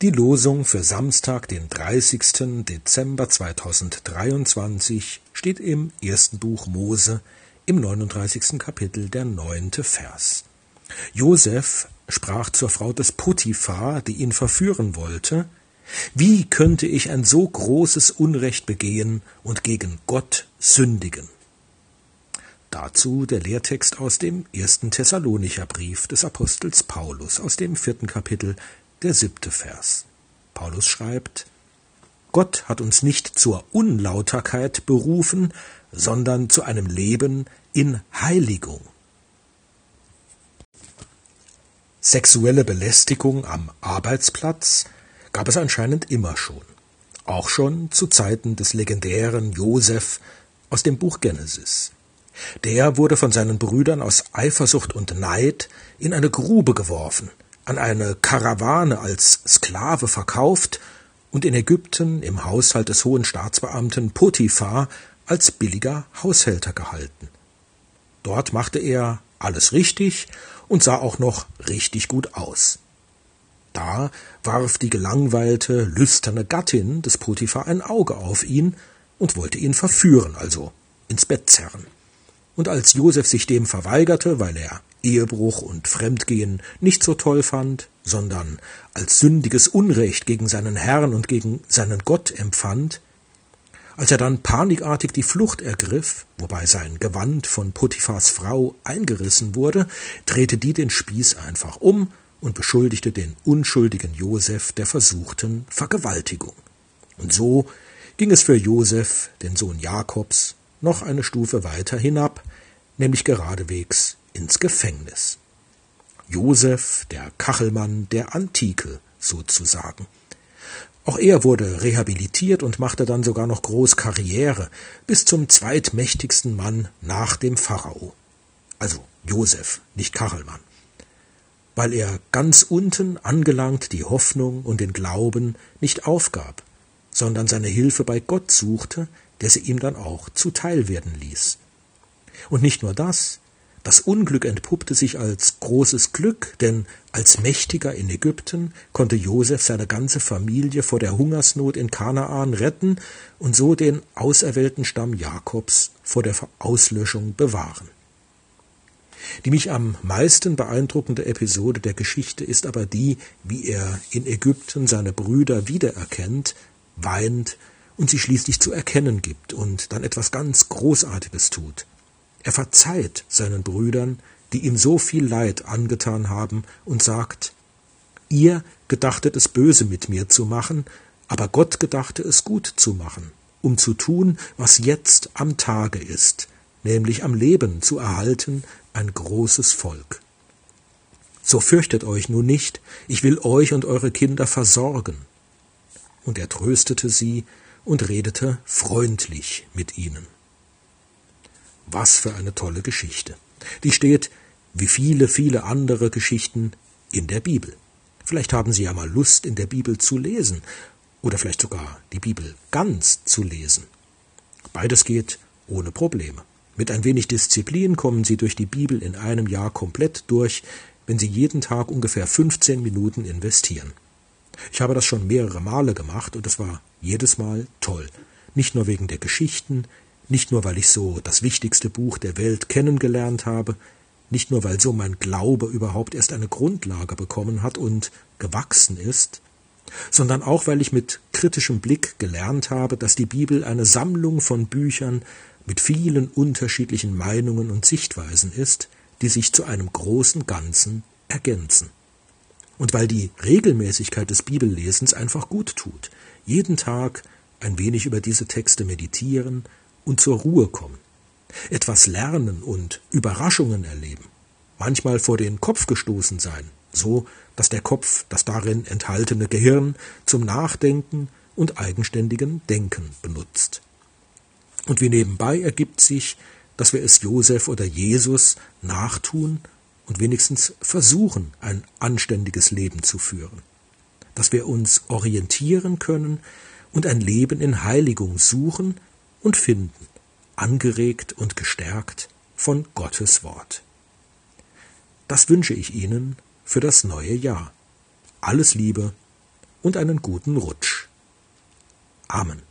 Die Losung für Samstag, den 30. Dezember 2023, steht im ersten Buch Mose im 39. Kapitel, der 9. Vers. Josef sprach zur Frau des Potiphar, die ihn verführen wollte: Wie könnte ich ein so großes Unrecht begehen und gegen Gott sündigen? Dazu der Lehrtext aus dem 1. Thessalonicher Brief des Apostels Paulus aus dem 4. Kapitel, der 7. Vers. Paulus schreibt: Gott hat uns nicht zur Unlauterkeit berufen, sondern zu einem Leben in Heiligung. Sexuelle Belästigung am Arbeitsplatz gab es anscheinend immer schon. Auch schon zu Zeiten des legendären Josef aus dem Buch Genesis. Der wurde von seinen Brüdern aus Eifersucht und Neid in eine Grube geworfen, an eine Karawane als Sklave verkauft und in Ägypten im Haushalt des hohen Staatsbeamten Potiphar als billiger Haushälter gehalten. Dort machte er alles richtig und sah auch noch richtig gut aus. Da warf die gelangweilte, lüsterne Gattin des Potiphar ein Auge auf ihn und wollte ihn verführen, also ins Bett zerren. Und als Josef sich dem verweigerte, weil er Ehebruch und Fremdgehen nicht so toll fand, sondern als sündiges Unrecht gegen seinen Herrn und gegen seinen Gott empfand, als er dann panikartig die Flucht ergriff, wobei sein Gewand von Potiphars Frau eingerissen wurde, drehte die den Spieß einfach um und beschuldigte den unschuldigen Josef der versuchten Vergewaltigung. Und so ging es für Josef, den Sohn Jakobs, noch eine Stufe weiter hinab, nämlich geradewegs ins Gefängnis. Josef, der Kachelmann der Antike sozusagen. Auch er wurde rehabilitiert und machte dann sogar noch groß Karriere, bis zum zweitmächtigsten Mann nach dem Pharao. Also Josef, nicht Kachelmann. Weil er ganz unten angelangt die Hoffnung und den Glauben nicht aufgab, sondern seine Hilfe bei Gott suchte, der sie ihm dann auch zuteil werden ließ. Und nicht nur das Unglück entpuppte sich als großes Glück, denn als Mächtiger in Ägypten konnte Josef seine ganze Familie vor der Hungersnot in Kanaan retten und so den auserwählten Stamm Jakobs vor der Auslöschung bewahren. Die mich am meisten beeindruckende Episode der Geschichte ist aber die, wie er in Ägypten seine Brüder wiedererkennt, weint und sie schließlich zu erkennen gibt und dann etwas ganz Großartiges tut. Er verzeiht seinen Brüdern, die ihm so viel Leid angetan haben, und sagt: Ihr gedachtet es böse mit mir zu machen, aber Gott gedachte es gut zu machen, um zu tun, was jetzt am Tage ist, nämlich am Leben zu erhalten ein großes Volk. So fürchtet euch nun nicht, ich will euch und eure Kinder versorgen. Und er tröstete sie und redete freundlich mit ihnen. Was für eine tolle Geschichte. Die steht, wie viele, viele andere Geschichten, in der Bibel. Vielleicht haben Sie ja mal Lust, in der Bibel zu lesen oder vielleicht sogar die Bibel ganz zu lesen. Beides geht ohne Probleme. Mit ein wenig Disziplin kommen Sie durch die Bibel in einem Jahr komplett durch, wenn Sie jeden Tag ungefähr 15 Minuten investieren. Ich habe das schon mehrere Male gemacht und es war jedes Mal toll. Nicht nur wegen der Geschichten, nicht nur, weil ich so das wichtigste Buch der Welt kennengelernt habe, nicht nur, weil so mein Glaube überhaupt erst eine Grundlage bekommen hat und gewachsen ist, sondern auch, weil ich mit kritischem Blick gelernt habe, dass die Bibel eine Sammlung von Büchern mit vielen unterschiedlichen Meinungen und Sichtweisen ist, die sich zu einem großen Ganzen ergänzen. Und weil die Regelmäßigkeit des Bibellesens einfach gut tut, jeden Tag ein wenig über diese Texte meditieren und zur Ruhe kommen, etwas lernen und Überraschungen erleben, manchmal vor den Kopf gestoßen sein, so dass der Kopf das darin enthaltene Gehirn zum Nachdenken und eigenständigen Denken benutzt. Und wie nebenbei ergibt sich, dass wir es Josef oder Jesus nachtun und wenigstens versuchen, ein anständiges Leben zu führen, dass wir uns orientieren können und ein Leben in Heiligung suchen und finden, angeregt und gestärkt von Gottes Wort. Das wünsche ich Ihnen für das neue Jahr. Alles Liebe, und einen guten Rutsch. Amen.